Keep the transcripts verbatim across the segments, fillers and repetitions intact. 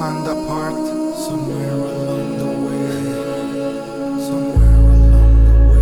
find a part somewhere along the way. Somewhere along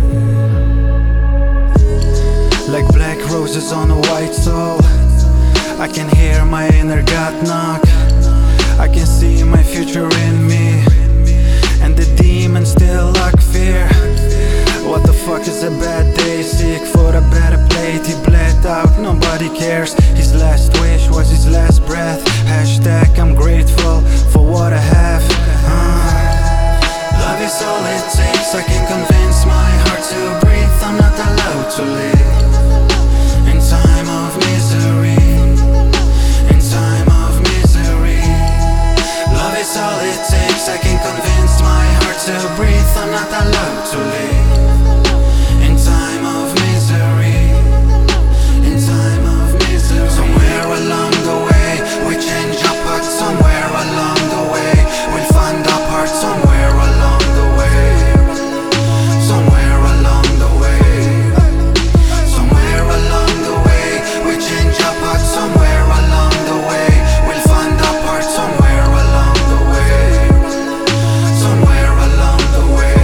the way. Like black roses on a white soul, I can hear my inner God knock. I can see my future in me, and the demons still lack fear. What the fuck is a bad day? Seek for a better plate. He bled out, nobody cares. His last wish was his last breath. Hashtag I'm grateful for what I have. uh. Love is all it takes. I can convince my heart to breathe. I'm not allowed to live in time of misery. In time of misery. Love is all it takes. I can convince my heart to breathe. I'm not allowed to live in time of misery. In time of misery. Somewhere along the way we change our path. Somewhere along the way we'll find our part. Somewhere along the way. Somewhere along the way. Somewhere along the way we change our path. Somewhere along the way we'll find our part. Somewhere along the way. Somewhere along the way.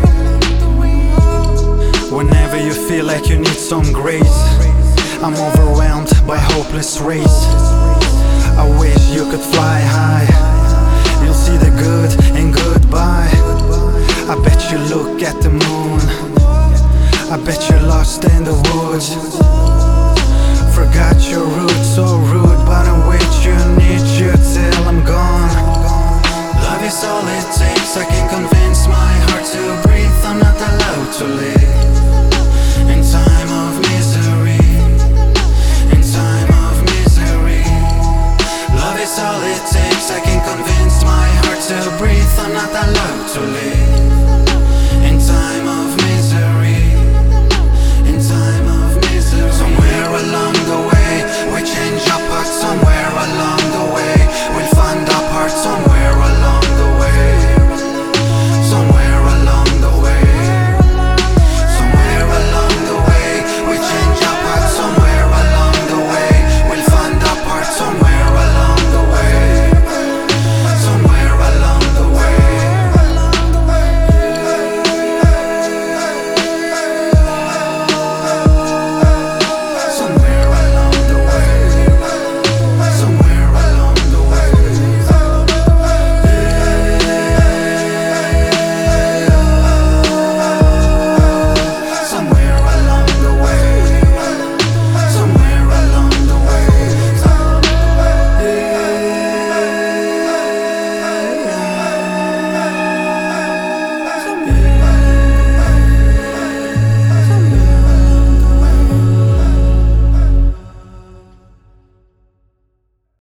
Whenever you feel like you need some grace, I'm overwhelmed by hopeless race. I wish you could fly high. You'll see the good in goodbye. I bet you look at the moon. I bet you're lost in the woods. Forgot your roots, so rude, but I'm with you, need you till I'm gone. Love is all it takes. I can convince my heart to breathe. I'm not allowed to live in time of misery. In time of misery. Love is all it takes. I can convince my heart to breathe. I'm not allowed to live